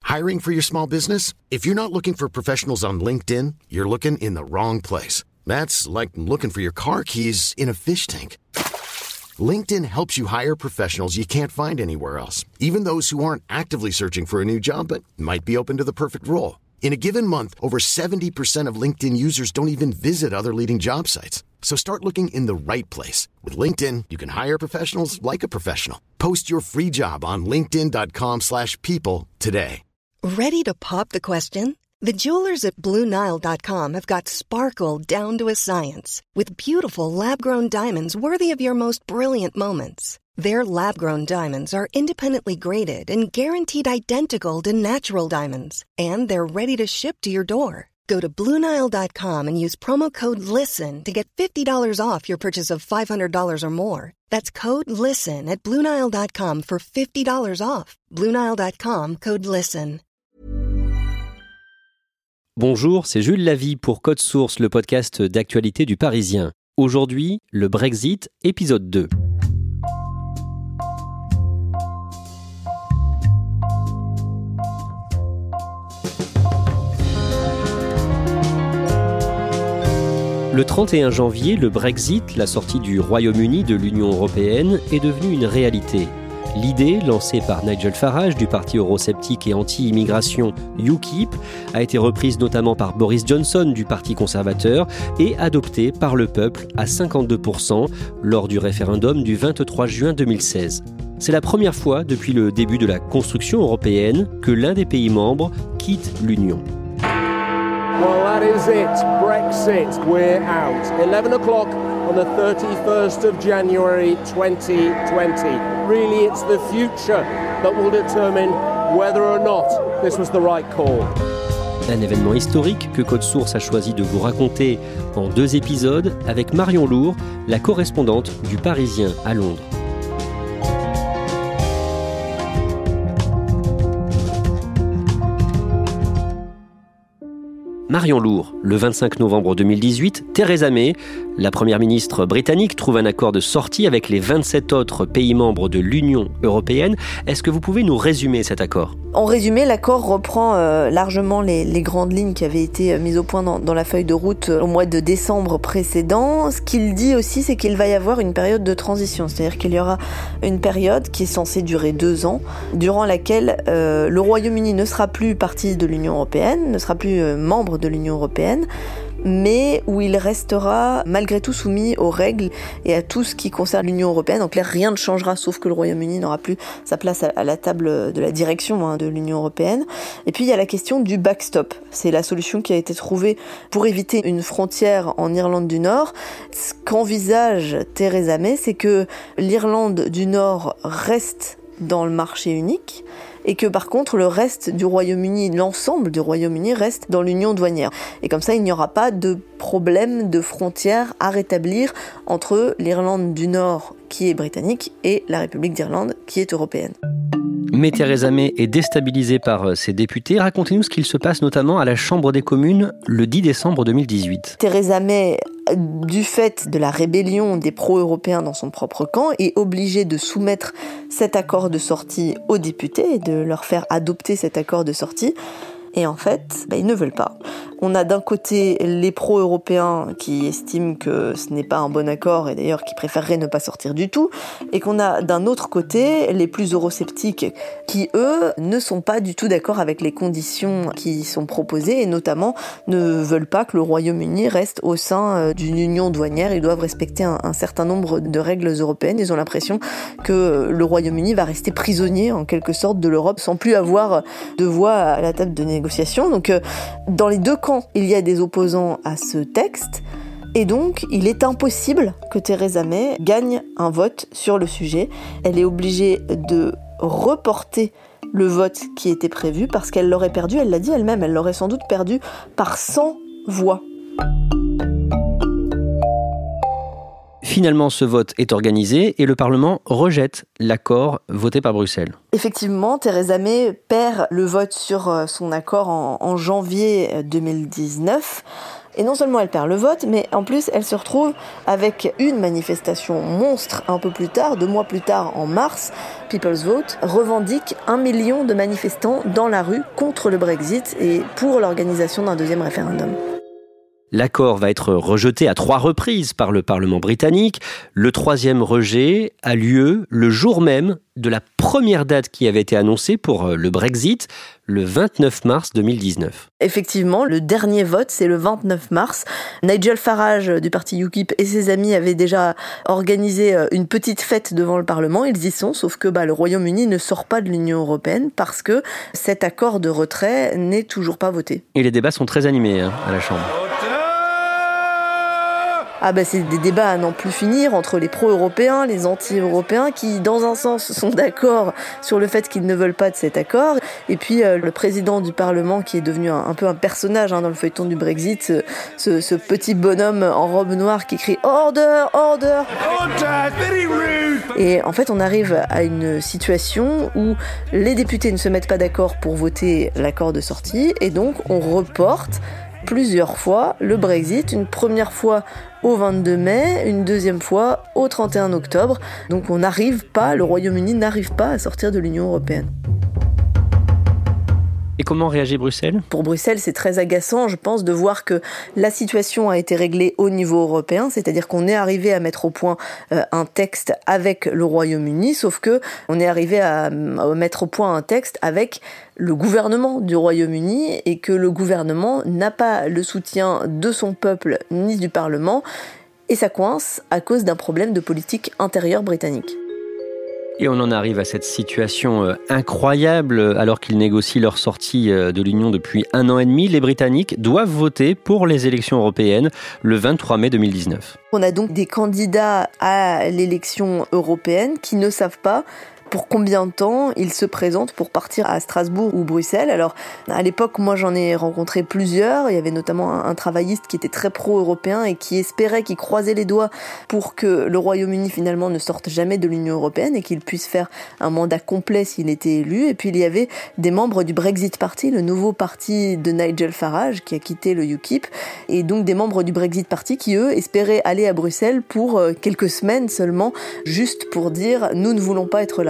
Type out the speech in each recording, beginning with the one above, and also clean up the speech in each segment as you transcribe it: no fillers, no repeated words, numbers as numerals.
Hiring for your small business? If you're not looking for professionals on LinkedIn, you're looking in the wrong place. That's like looking for your car keys in a fish tank. LinkedIn helps you hire professionals you can't find anywhere else, even those who aren't actively searching for a new job but might be open to the perfect role. In a given month, over 70% of LinkedIn users don't even visit other leading job sites. So start looking in the right place. With LinkedIn, you can hire professionals like a professional. Post your free job on linkedin.com/people today. Ready to pop the question? The jewelers at BlueNile.com have got sparkle down to a science with beautiful lab-grown diamonds worthy of your most brilliant moments. Their lab-grown diamonds are independently graded and guaranteed identical to natural diamonds. And they're ready to ship to your door. Go to BlueNile.com and use promo code LISTEN to get $50 off your purchase of $500 or more. That's code LISTEN at BlueNile.com for $50 off. BlueNile.com, code LISTEN. Bonjour, c'est Jules Lavie pour Code Source, le podcast d'actualité du Parisien. Aujourd'hui, le Brexit, épisode 2. Le 31 janvier, le Brexit, la sortie du Royaume-Uni de l'Union européenne, est devenue une réalité. L'idée, lancée par Nigel Farage du parti eurosceptique et anti-immigration UKIP, a été reprise notamment par Boris Johnson du parti conservateur et adoptée par le peuple à 52% lors du référendum du 23 juin 2016. C'est la première fois depuis le début de la construction européenne que l'un des pays membres quitte l'Union. Well, that is it. Brexit, we're out. 11 o'clock on the 31st of January 2020. Really, it's the future that will determine whether or not this was the right call. Un événement historique que Code Source a choisi de vous raconter en 2 épisodes avec Marion Lourd, la correspondante du Parisien à Londres. Marion Lourd, le 25 novembre 2018, Theresa May, la première ministre britannique, trouve un accord de sortie avec les 27 autres pays membres de l'Union européenne. Est-ce que vous pouvez nous résumer cet accord ? En résumé, l'accord reprend largement les grandes lignes qui avaient été mises au point dans la feuille de route au mois de décembre précédent. Ce qu'il dit aussi, c'est qu'il va y avoir une période de transition, c'est-à-dire qu'il y aura une période qui est censée durer 2 ans, durant laquelle le Royaume-Uni ne sera plus partie de l'Union européenne, ne sera plus membre de l'Union européenne, mais où il restera malgré tout soumis aux règles et à tout ce qui concerne l'Union européenne. En clair, rien ne changera, sauf que le Royaume-Uni n'aura plus sa place à la table de la direction de l'Union européenne. Et puis il y a la question du backstop. C'est la solution qui a été trouvée pour éviter une frontière en Irlande du Nord. Ce qu'envisage Theresa May, c'est que l'Irlande du Nord reste dans le marché unique, et que par contre le reste du Royaume-Uni, l'ensemble du Royaume-Uni reste dans l'union douanière. Et comme ça, il n'y aura pas de problème de frontière à rétablir entre l'Irlande du Nord, qui est britannique, et la République d'Irlande, qui est européenne. Mais Theresa May est déstabilisée par ses députés. Racontez-nous ce qu'il se passe notamment à la Chambre des communes le 10 décembre 2018. Theresa May, du fait de la rébellion des pro-européens dans son propre camp, est obligée de soumettre cet accord de sortie aux députés et de leur faire adopter cet accord de sortie. Et en fait, ils ne veulent pas. On a d'un côté les pro-européens qui estiment que ce n'est pas un bon accord et d'ailleurs qui préféreraient ne pas sortir du tout. Et qu'on a d'un autre côté les plus eurosceptiques qui, eux, ne sont pas du tout d'accord avec les conditions qui sont proposées et notamment ne veulent pas que le Royaume-Uni reste au sein d'une union douanière. Ils doivent respecter un certain nombre de règles européennes. Ils ont l'impression que le Royaume-Uni va rester prisonnier en quelque sorte de l'Europe sans plus avoir de voix à la table de négociation. Donc dans les 2 camps, il y a des opposants à ce texte et donc il est impossible que Theresa May gagne un vote sur le sujet. Elle est obligée de reporter le vote qui était prévu parce qu'elle l'aurait perdu, elle l'a dit elle-même, elle l'aurait sans doute perdu par 100 voix. Finalement, ce vote est organisé et le Parlement rejette l'accord voté par Bruxelles. Effectivement, Theresa May perd le vote sur son accord en janvier 2019. Et non seulement elle perd le vote, mais en plus elle se retrouve avec une manifestation monstre un peu plus tard, 2 mois plus tard en mars. People's Vote revendique 1 million de manifestants dans la rue contre le Brexit et pour l'organisation d'un 2e référendum. L'accord va être rejeté à 3 reprises par le Parlement britannique. Le 3e rejet a lieu le jour même de la première date qui avait été annoncée pour le Brexit, le 29 mars 2019. Effectivement, le dernier vote, c'est le 29 mars. Nigel Farage du parti UKIP et ses amis avaient déjà organisé une petite fête devant le Parlement. Ils y sont, sauf que le Royaume-Uni ne sort pas de l'Union européenne parce que cet accord de retrait n'est toujours pas voté. Et les débats sont très animés à la Chambre. C'est des débats à n'en plus finir entre les pro-européens, les anti-européens qui, dans un sens, sont d'accord sur le fait qu'ils ne veulent pas de cet accord. Et puis le président du Parlement qui est devenu un peu un personnage dans le feuilleton du Brexit, ce petit bonhomme en robe noire qui crie « Order, order !» Et en fait, on arrive à une situation où les députés ne se mettent pas d'accord pour voter l'accord de sortie et donc on reporte plusieurs fois le Brexit, une première fois au 22 mai, une deuxième fois au 31 octobre. Donc le Royaume-Uni n'arrive pas à sortir de l'Union européenne. Et comment réagit Bruxelles ? Pour Bruxelles, c'est très agaçant, je pense, de voir que la situation a été réglée au niveau européen, c'est-à-dire qu'on est arrivé à mettre au point un texte avec le Royaume-Uni, sauf que on est arrivé à mettre au point un texte avec le gouvernement du Royaume-Uni et que le gouvernement n'a pas le soutien de son peuple ni du Parlement, et ça coince à cause d'un problème de politique intérieure britannique. Et on en arrive à cette situation incroyable. Alors qu'ils négocient leur sortie de l'Union depuis 1 an et demi, les Britanniques doivent voter pour les élections européennes le 23 mai 2019. On a donc des candidats à l'élection européenne qui ne savent pas pour combien de temps ils se présentent pour partir à Strasbourg ou Bruxelles. Alors, à l'époque, moi, j'en ai rencontré plusieurs. Il y avait notamment un travailliste qui était très pro-européen et qui espérait, qui croisait les doigts pour que le Royaume-Uni, finalement, ne sorte jamais de l'Union européenne et qu'il puisse faire un mandat complet s'il était élu. Et puis, il y avait des membres du Brexit Party, le nouveau parti de Nigel Farage, qui a quitté le UKIP, et donc des membres du Brexit Party qui, eux, espéraient aller à Bruxelles pour quelques semaines seulement, juste pour dire « nous ne voulons pas être là ».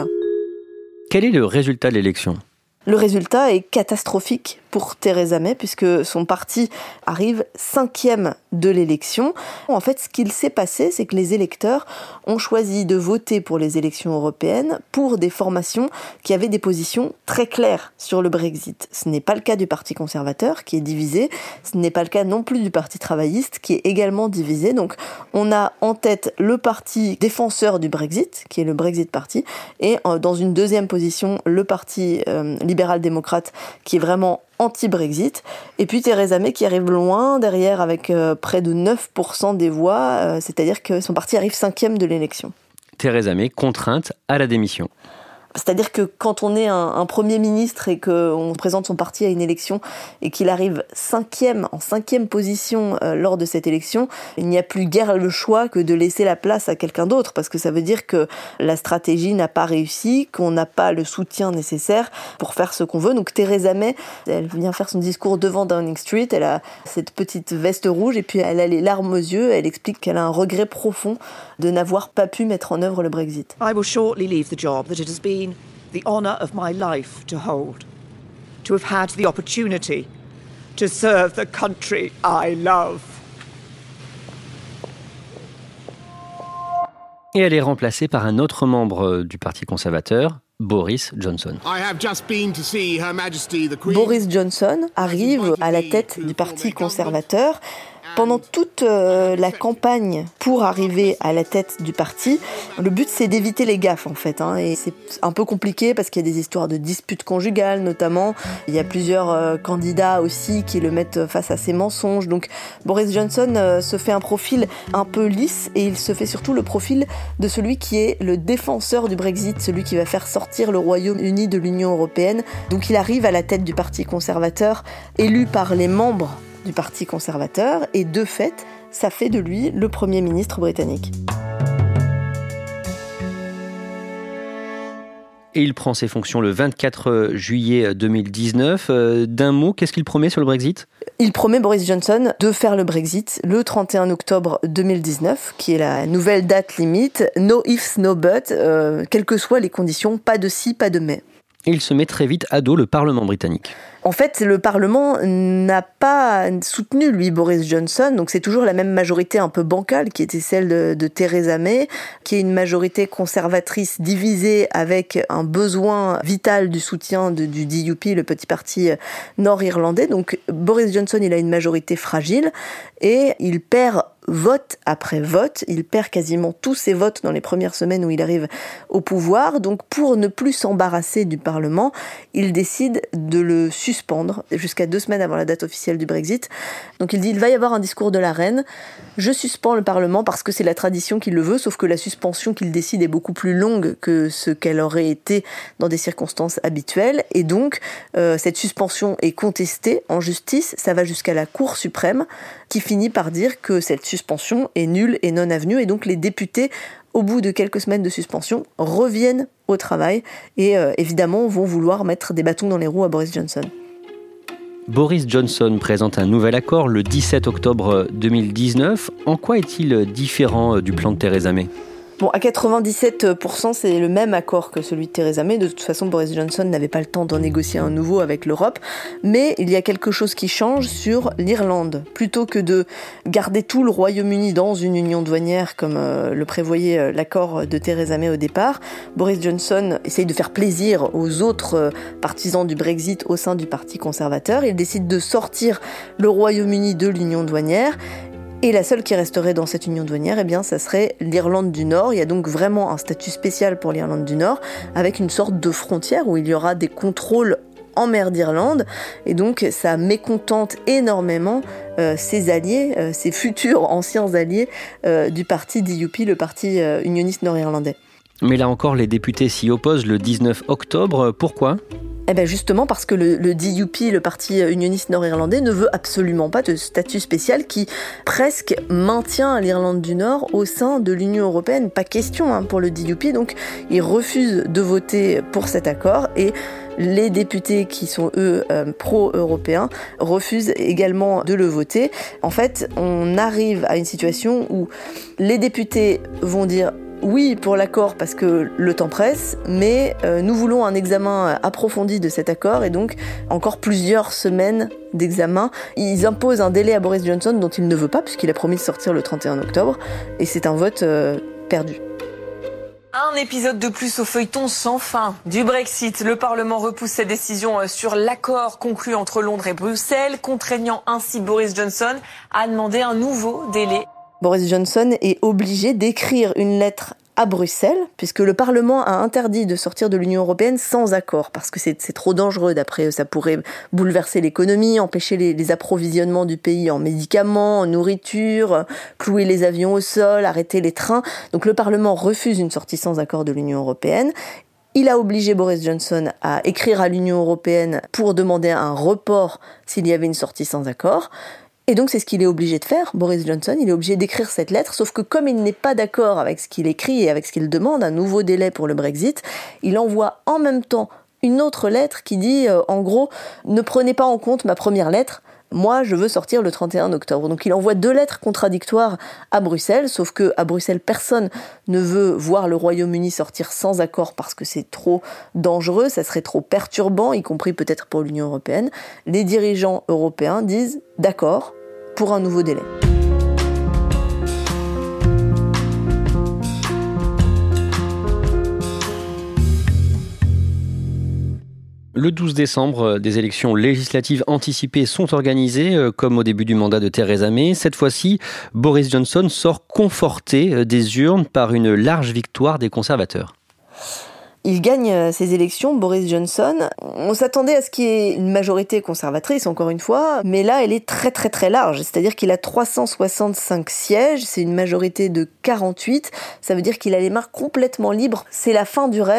Quel est le résultat de l'élection ? Le résultat est catastrophique pour Theresa May puisque son parti arrive 5e de l'élection. En fait, ce qu'il s'est passé, c'est que les électeurs ont choisi de voter pour les élections européennes pour des formations qui avaient des positions très claires sur le Brexit. Ce n'est pas le cas du Parti conservateur qui est divisé, ce n'est pas le cas non plus du Parti travailliste qui est également divisé. Donc on a en tête le parti défenseur du Brexit, qui est le Brexit Party, et dans une deuxième position, le Parti libéral-démocrate qui est vraiment anti-Brexit, et puis Theresa May qui arrive loin derrière avec près de 9% des voix, c'est-à-dire que son parti arrive 5e de l'élection. Theresa May contrainte à la démission. C'est-à-dire que quand on est un Premier ministre et qu'on présente son parti à une élection et qu'il arrive en 5e position lors de cette élection, il n'y a plus guère le choix que de laisser la place à quelqu'un d'autre, parce que ça veut dire que la stratégie n'a pas réussi, qu'on n'a pas le soutien nécessaire pour faire ce qu'on veut. Donc Theresa May, elle vient faire son discours devant Downing Street, elle a cette petite veste rouge et puis elle a les larmes aux yeux, elle explique qu'elle a un regret profond de n'avoir pas pu mettre en œuvre le Brexit. I will shortly leave the job that it has been the honour of my life to hold, to have had the opportunity to serve the country I love. Et elle est remplacée par un autre membre du Parti conservateur, Boris Johnson. Boris Johnson arrive à la tête du Parti conservateur. Pendant toute la campagne pour arriver à la tête du parti, le but c'est d'éviter les gaffes en fait. Et c'est un peu compliqué parce qu'il y a des histoires de disputes conjugales notamment. Il y a plusieurs candidats aussi qui le mettent face à ces mensonges. Donc Boris Johnson se fait un profil un peu lisse et il se fait surtout le profil de celui qui est le défenseur du Brexit, celui qui va faire sortir le Royaume-Uni de l'Union européenne. Donc il arrive à la tête du Parti conservateur, élu par les membres du Parti conservateur, et de fait, ça fait de lui le Premier ministre britannique. Et il prend ses fonctions le 24 juillet 2019. D'un mot, qu'est-ce qu'il promet sur le Brexit ? Il promet, Boris Johnson, de faire le Brexit le 31 octobre 2019, qui est la nouvelle date limite. No ifs, no buts, quelles que soient les conditions, pas de si, pas de mais. Il se met très vite à dos le Parlement britannique. En fait, le Parlement n'a pas soutenu, lui, Boris Johnson, donc c'est toujours la même majorité un peu bancale qui était celle de Theresa May, qui est une majorité conservatrice divisée avec un besoin vital du soutien du DUP, le petit parti nord-irlandais. Donc Boris Johnson, il a une majorité fragile et il perd vote après vote, il perd quasiment tous ses votes dans les premières semaines où il arrive au pouvoir. Donc pour ne plus s'embarrasser du Parlement, il décide de le suspendre jusqu'à 2 semaines avant la date officielle du Brexit. Donc il dit, il va y avoir un discours de la reine, je suspends le Parlement parce que c'est la tradition qui le veut, sauf que la suspension qu'il décide est beaucoup plus longue que ce qu'elle aurait été dans des circonstances habituelles. Et donc cette suspension est contestée en justice, ça va jusqu'à la Cour suprême qui finit par dire que cette suspension est nulle et non avenue, et donc les députés, au bout de quelques semaines de suspension, reviennent au travail et évidemment vont vouloir mettre des bâtons dans les roues à Boris Johnson. Boris Johnson présente un nouvel accord le 17 octobre 2019. En quoi est-il différent du plan de Theresa May ? Bon, à 97%, c'est le même accord que celui de Theresa May. De toute façon, Boris Johnson n'avait pas le temps d'en négocier un nouveau avec l'Europe. Mais il y a quelque chose qui change sur l'Irlande. Plutôt que de garder tout le Royaume-Uni dans une union douanière, comme le prévoyait l'accord de Theresa May au départ, Boris Johnson essaye de faire plaisir aux autres partisans du Brexit au sein du Parti conservateur. Il décide de sortir le Royaume-Uni de l'union douanière. Et la seule qui resterait dans cette union douanière, eh bien, ça serait l'Irlande du Nord. Il y a donc vraiment un statut spécial pour l'Irlande du Nord, avec une sorte de frontière où il y aura des contrôles en mer d'Irlande. Et donc, ça mécontente énormément ses alliés, ses futurs anciens alliés du parti DUP, le parti unioniste nord-irlandais. Mais là encore, les députés s'y opposent le 19 octobre. Pourquoi ? Eh bien justement parce que le DUP, le parti unioniste nord-irlandais, ne veut absolument pas de statut spécial qui presque maintient l'Irlande du Nord au sein de l'Union européenne. Pas question pour le DUP, donc ils refusent de voter pour cet accord et les députés qui sont eux pro-européens refusent également de le voter. En fait, on arrive à une situation où les députés vont dire oui pour l'accord parce que le temps presse, mais nous voulons un examen approfondi de cet accord et donc encore plusieurs semaines d'examen. Ils imposent un délai à Boris Johnson dont il ne veut pas puisqu'il a promis de sortir le 31 octobre et c'est un vote perdu. Un épisode de plus au feuilleton sans fin du Brexit. Le Parlement repousse sa décision sur l'accord conclu entre Londres et Bruxelles, contraignant ainsi Boris Johnson à demander un nouveau délai. Boris Johnson est obligé d'écrire une lettre à Bruxelles, puisque le Parlement a interdit de sortir de l'Union européenne sans accord, parce que c'est trop dangereux d'après eux. Ça pourrait bouleverser l'économie, empêcher les approvisionnements du pays en médicaments, en nourriture, clouer les avions au sol, arrêter les trains. Donc le Parlement refuse une sortie sans accord de l'Union européenne. Il a obligé Boris Johnson à écrire à l'Union européenne pour demander un report s'il y avait une sortie sans accord. Et donc c'est ce qu'il est obligé de faire, Boris Johnson, il est obligé d'écrire cette lettre, sauf que comme il n'est pas d'accord avec ce qu'il écrit et avec ce qu'il demande, un nouveau délai pour le Brexit, il envoie en même temps une autre lettre qui dit, en gros, ne prenez pas en compte ma première lettre, moi je veux sortir le 31 octobre. Donc il envoie 2 lettres contradictoires à Bruxelles, sauf que à Bruxelles personne ne veut voir le Royaume-Uni sortir sans accord parce que c'est trop dangereux, ça serait trop perturbant, y compris peut-être pour l'Union européenne. Les dirigeants européens disent d'accord pour un nouveau délai. Le 12 décembre, des élections législatives anticipées sont organisées, comme au début du mandat de Theresa May. Cette fois-ci, Boris Johnson sort conforté des urnes par une large victoire des conservateurs. Il gagne ces élections, Boris Johnson. On s'attendait à ce qu'il y ait une majorité conservatrice, encore une fois, mais là, elle est très très très large. C'est-à-dire qu'il a 365 sièges, c'est une majorité de 48. Ça veut dire qu'il a les mains complètement libres. C'est la fin du rêve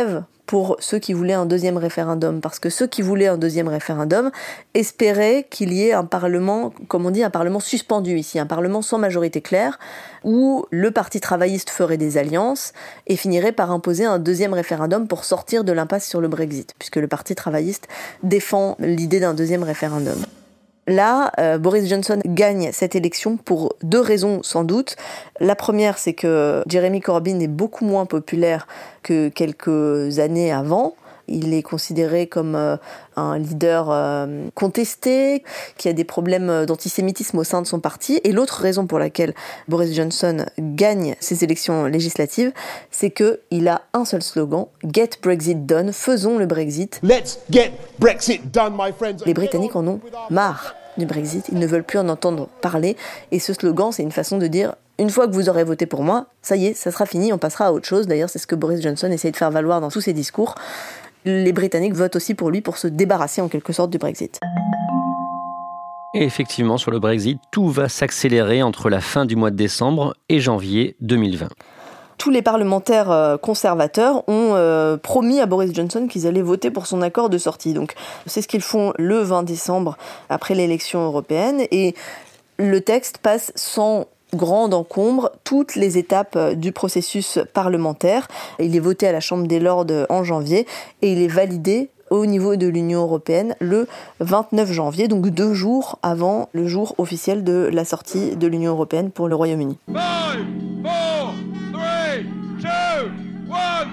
pour ceux qui voulaient un deuxième référendum, parce que ceux qui voulaient un deuxième référendum espéraient qu'il y ait un parlement, comme on dit, un parlement suspendu ici, un parlement sans majorité claire, où le Parti travailliste ferait des alliances et finirait par imposer un deuxième référendum pour sortir de l'impasse sur le Brexit, puisque le Parti travailliste défend l'idée d'un deuxième référendum. Là, Boris Johnson gagne cette élection pour 2 raisons sans doute. La première, c'est que Jeremy Corbyn est beaucoup moins populaire que quelques années avant. Il est considéré comme un leader contesté, qui a des problèmes d'antisémitisme au sein de son parti. Et l'autre raison pour laquelle Boris Johnson gagne ces élections législatives, c'est qu'il a un seul slogan, « Get Brexit done », faisons le Brexit. Let's get Brexit done, my friends. Les Britanniques en ont marre du Brexit, ils ne veulent plus en entendre parler. Et ce slogan, c'est une façon de dire « Une fois que vous aurez voté pour moi, ça y est, ça sera fini, on passera à autre chose ». D'ailleurs, c'est ce que Boris Johnson essaie de faire valoir dans tous ses discours. Les Britanniques votent aussi pour lui pour se débarrasser en quelque sorte du Brexit. Et effectivement, sur le Brexit, tout va s'accélérer entre la fin du mois de décembre et janvier 2020. Tous les parlementaires conservateurs ont promis à Boris Johnson qu'ils allaient voter pour son accord de sortie. Donc c'est ce qu'ils font le 20 décembre après l'élection européenne. Et le texte passe sans grande encombre toutes les étapes du processus parlementaire. Il est voté à la Chambre des Lords en janvier et il est validé au niveau de l'Union européenne le 29 janvier, donc 2 jours avant le jour officiel de la sortie de l'Union européenne pour le Royaume-Uni. 5, 4, 3, 2, 1.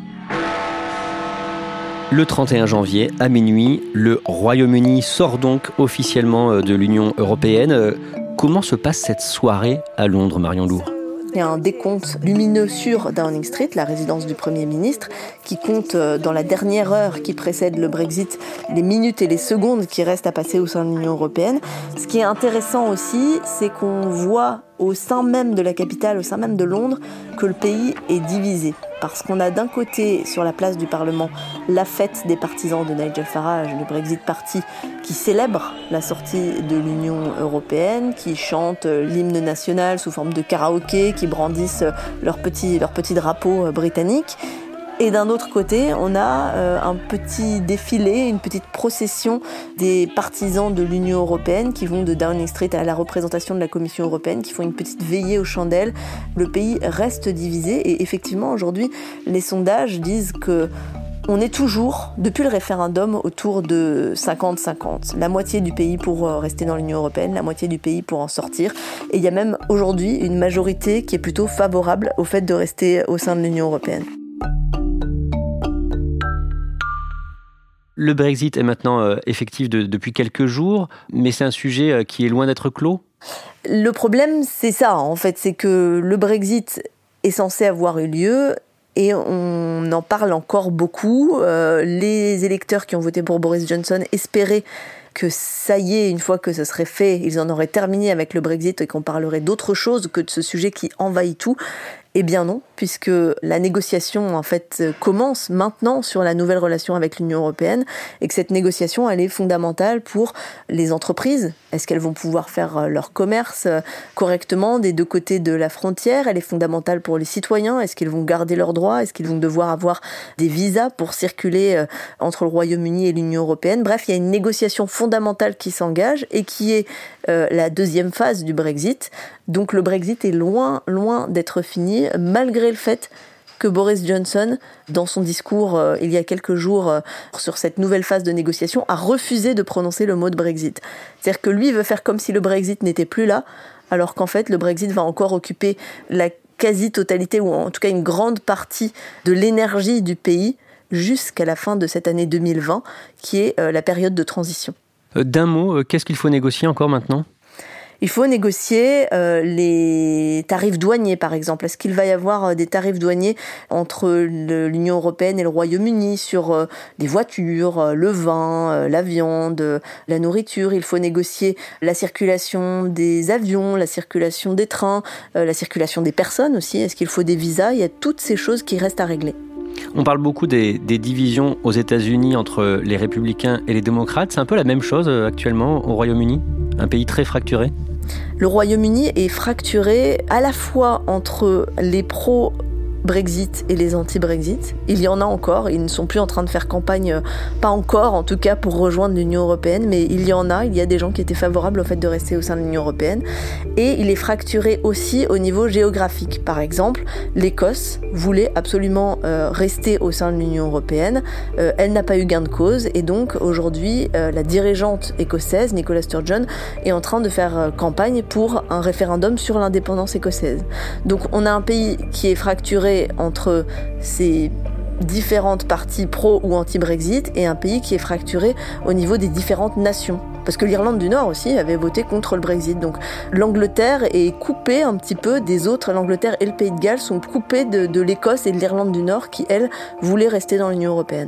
Le 31 janvier, à minuit, le Royaume-Uni sort donc officiellement de l'Union européenne. Comment se passe cette soirée à Londres, Marion Lourd ? Il y a un décompte lumineux sur Downing Street, la résidence du Premier ministre, qui compte dans la dernière heure qui précède le Brexit les minutes et les secondes qui restent à passer au sein de l'Union européenne. Ce qui est intéressant aussi, c'est qu'on voit au sein même de la capitale, au sein même de Londres, que le pays est divisé. Parce qu'on a d'un côté, sur la place du Parlement, la fête des partisans de Nigel Farage, le Brexit Party, qui célèbre la sortie de l'Union européenne, qui chantent l'hymne national sous forme de karaoké, qui brandissent leur petit drapeau britannique. Et d'un autre côté, on a un petit défilé, une petite procession des partisans de l'Union européenne qui vont de Downing Street à la représentation de la Commission européenne, qui font une petite veillée aux chandelles. Le pays reste divisé et effectivement, aujourd'hui, les sondages disent que on est toujours, depuis le référendum, autour de 50-50. La moitié du pays pour rester dans l'Union européenne, la moitié du pays pour en sortir. Et il y a même aujourd'hui une majorité qui est plutôt favorable au fait de rester au sein de l'Union européenne. Le Brexit est maintenant effectif depuis quelques jours, mais c'est un sujet qui est loin d'être clos. Le problème, c'est ça, en fait, c'est que le Brexit est censé avoir eu lieu et on en parle encore beaucoup. Les électeurs qui ont voté pour Boris Johnson espéraient que ça y est, une fois que ce serait fait, ils en auraient terminé avec le Brexit et qu'on parlerait d'autre chose que de ce sujet qui envahit tout. Eh bien non, puisque la négociation en fait commence maintenant sur la nouvelle relation avec l'Union européenne et que cette négociation elle est fondamentale pour les entreprises. Est-ce qu'elles vont pouvoir faire leur commerce correctement des 2 côtés de la frontière ? Elle est fondamentale pour les citoyens. Est-ce qu'ils vont garder leurs droits ? Est-ce qu'ils vont devoir avoir des visas pour circuler entre le Royaume-Uni et l'Union européenne ? Bref, il y a une négociation fondamentale qui s'engage et qui est la deuxième phase du Brexit. Donc le Brexit est loin d'être fini, malgré le fait que Boris Johnson, dans son discours il y a quelques jours sur cette nouvelle phase de négociation, a refusé de prononcer le mot de Brexit. C'est-à-dire que lui veut faire comme si le Brexit n'était plus là, alors qu'en fait le Brexit va encore occuper la quasi-totalité, ou en tout cas une grande partie de l'énergie du pays, jusqu'à la fin de cette année 2020, qui est la période de transition. D'un mot, qu'est-ce qu'il faut négocier encore maintenant ? Il faut négocier les tarifs douaniers, par exemple. Est-ce qu'il va y avoir des tarifs douaniers entre l'Union européenne et le Royaume-Uni sur les voitures, le vin, la viande, la nourriture ? Il faut négocier la circulation des avions, la circulation des trains, la circulation des personnes aussi. Est-ce qu'il faut des visas ? Il y a toutes ces choses qui restent à régler. On parle beaucoup des divisions aux États-Unis entre les républicains et les démocrates. C'est un peu la même chose actuellement au Royaume-Uni, un pays très fracturé. Le Royaume-Uni est fracturé à la fois entre les Brexit et les anti-Brexit. Il y en a encore, ils ne sont plus en train de faire campagne, pas encore en tout cas, pour rejoindre l'Union européenne, mais il y a des gens qui étaient favorables au fait de rester au sein de l'Union européenne. Et il est fracturé aussi au niveau géographique. Par exemple, l'Écosse voulait absolument rester au sein de l'Union européenne. Elle n'a pas eu gain de cause et donc aujourd'hui, la dirigeante écossaise, Nicola Sturgeon, est en train de faire campagne pour un référendum sur l'indépendance écossaise. Donc on a un pays qui est fracturé entre ces différentes parties pro ou anti-Brexit et un pays qui est fracturé au niveau des différentes nations. Parce que l'Irlande du Nord aussi avait voté contre le Brexit. Donc l'Angleterre est coupée un petit peu des autres. L'Angleterre et le Pays de Galles sont coupés de l'Écosse et de l'Irlande du Nord qui, elles, voulaient rester dans l'Union européenne.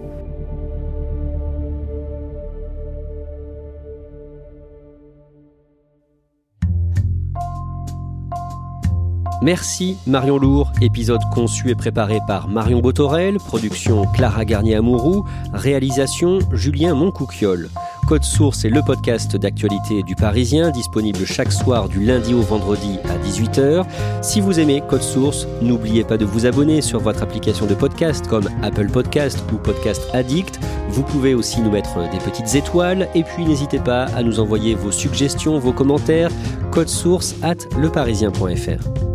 Merci Marion Lourd, épisode conçu et préparé par Marion Botorel, production Clara Garnier-Amouroux, réalisation Julien Moncouquiol. Code Source est le podcast d'actualité du Parisien, disponible chaque soir du lundi au vendredi à 18h. Si vous aimez Code Source, n'oubliez pas de vous abonner sur votre application de podcast comme Apple Podcast ou Podcast Addict. Vous pouvez aussi nous mettre des petites étoiles et puis n'hésitez pas à nous envoyer vos suggestions, vos commentaires. Codesource@leparisien.fr.